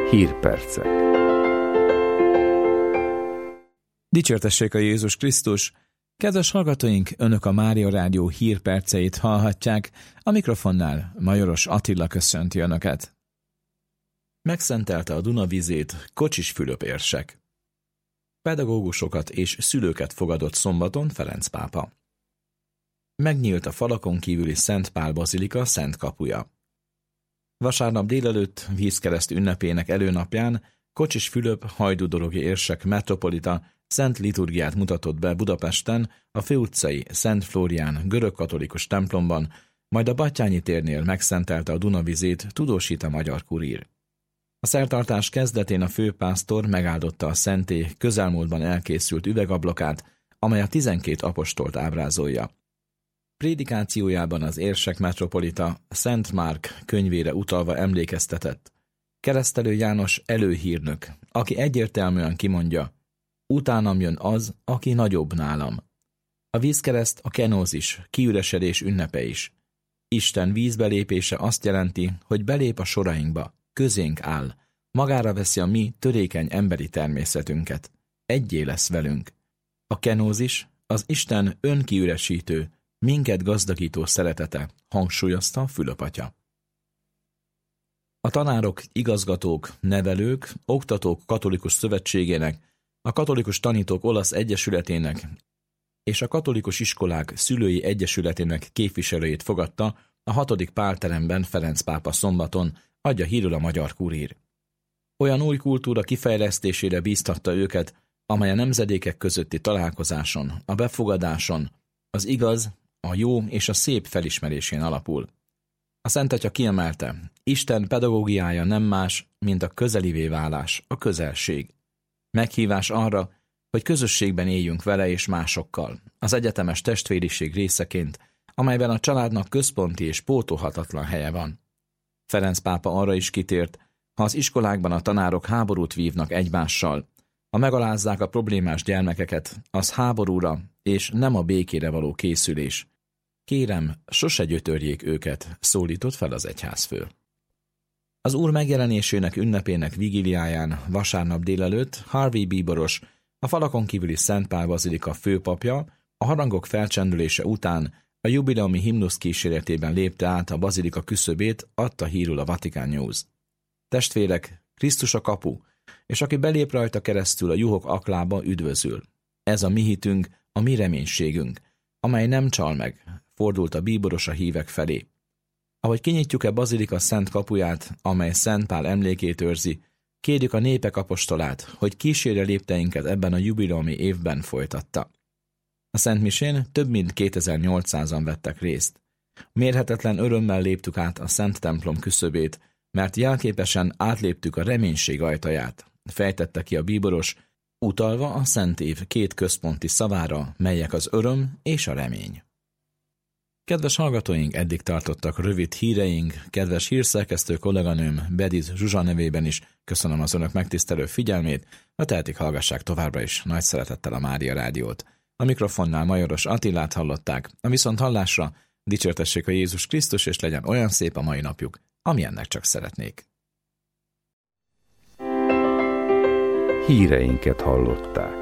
Hírpercek. Dicsértessék a Jézus Krisztus! Kedves hallgatóink, Önök a Mária Rádió hírperceit hallhatják, a mikrofonnál Majoros Attila köszönti Önöket. Megszentelte a Duna vizét Kocsis Fülöp érsek. Pedagógusokat és szülőket fogadott szombaton Ferenc pápa. Megnyílt a falakon kívüli Szent Pál bazilika szent kapuja. Vasárnap délelőtt vízkereszt ünnepének előnapján Kocsis Fülöp hajdúdorogi érsek metropolita szent liturgiát mutatott be Budapesten a főutcai Szent Flórián görögkatolikus templomban, majd a Batthyány térnél megszentelte a Duna vizét, tudósít a Magyar Kurír. A szertartás kezdetén a főpásztor megáldotta a szentély közelmúltban elkészült üvegablakát, amely a 12 apostolt ábrázolja. Prédikációjában az érsek metropolita Szent Márk könyvére utalva emlékeztetett. Keresztelő János előhírnök, aki egyértelműen kimondja: utánam jön az, aki nagyobb nálam. A vízkereszt a kenózis, kiüresedés ünnepe is. Isten vízbelépése azt jelenti, hogy belép a sorainkba, közénk áll, magára veszi a mi törékeny emberi természetünket. Egyé lesz velünk. A kenózis az Isten önkiüresítő, minket gazdagító szeretete, hangsúlyozta Fülöp atya. A tanárok, igazgatók, nevelők, oktatók katolikus szövetségének, a katolikus tanítók olasz egyesületének és a katolikus iskolák szülői egyesületének képviselőjét fogadta a 6. Pálteremben Ferenc pápa szombaton, adja hírül a Magyar Kurír. Olyan új kultúra kifejlesztésére bíztatta őket, amely a nemzedékek közötti találkozáson, a befogadáson, az igaz, a jó és a szép felismerésén alapul. A Szent Atya kiemelte, Isten pedagógiája nem más, mint a közelivé válás, a közelség. Meghívás arra, hogy közösségben éljünk vele és másokkal, az egyetemes testvériség részeként, amelyben a családnak központi és pótolhatatlan helye van. Ferenc pápa arra is kitért, ha az iskolákban a tanárok háborút vívnak egymással, ha megalázzák a problémás gyermekeket, az háborúra és nem a békére való készülés. Kérem, sose gyötörjék őket, szólított fel az egyházfő. Az Úr megjelenésének ünnepének vigíliáján vasárnap délelőtt Harvey bíboros, a falakon kívüli Szent Pál bazilika főpapja a harangok felcsendülése után a jubileumi himnusz kíséretében lépte át a bazilika küszöbét, adta hírül a Vatican News. Testvérek, Krisztus a kapu, és aki belép rajta keresztül a juhok aklába, üdvözül. Ez a mi hitünk, a mi reménységünk, amely nem csal meg, fordult a bíboros a hívek felé. Ahogy kinyitjuk bazilika szent kapuját, amely Szent Pál emlékét őrzi, kérjük a népek apostolát, hogy kísérje lépteinket ebben a jubileumi évben, folytatta. A Szent Misén több mint 2800-an vettek részt. Mérhetetlen örömmel léptük át a Szent templom küszöbét, mert jelképesen átléptük a reménység ajtaját, fejtette ki a bíboros, utalva a Szent Év 2 központi szavára, melyek az öröm és a remény. Kedves hallgatóink, eddig tartottak rövid híreink, kedves hírszerkesztő kolléganőm Bediz Zsuzsa nevében is köszönöm az Önök megtisztelő figyelmét, ha tehetik, hallgassák továbbra is nagy szeretettel a Mária Rádiót. A mikrofonnál Majoros Attilát hallották, a viszonthallásra dicsértessék a Jézus Krisztus, és legyen olyan szép a mai napjuk, amilyennek csak szeretnék. Híreinket hallották.